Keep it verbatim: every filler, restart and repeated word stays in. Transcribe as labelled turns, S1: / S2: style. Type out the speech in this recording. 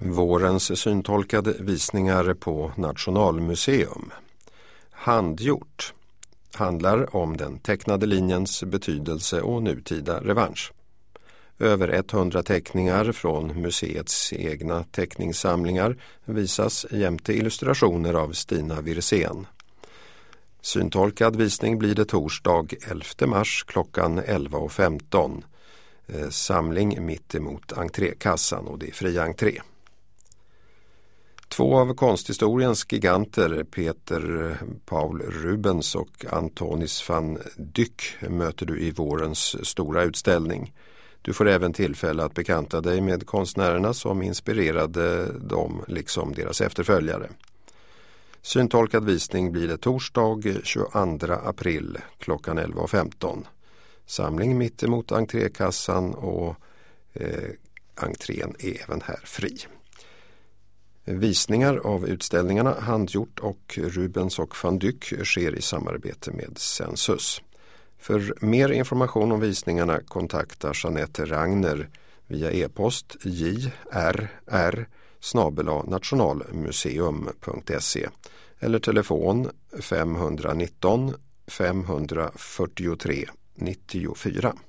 S1: Vårens syntolkade visningar på Nationalmuseum. Handgjort handlar om den tecknade linjens betydelse och nutida revansch. Över hundra teckningar från museets egna teckningssamlingar visas jämte illustrationer av Stina Wirsén. Syntolkad visning blir det torsdag elfte mars klockan elva och femton. Eh, samling mitt emot entrékassan och det är fri entré. Två av konsthistoriens giganter, Peter Paul Rubens och Antonis van Dyck, möter du i vårens stora utställning. Du får även tillfälle att bekanta dig med konstnärerna som inspirerade dem liksom deras efterföljare. Syntolkad visning blir det torsdag tjugoandra april klockan elva och femton. Samling mitt emot entrékassan och eh, entrén är även här fri. Visningar av utställningarna Handgjort och Rubens och van Dyck sker i samarbete med Sensus. För mer information om visningarna kontakta Jeanette Ragner via e-post jrr snabel-a nationalmuseum punkt se eller telefon fem ett nio fem fyra tre nio fyra.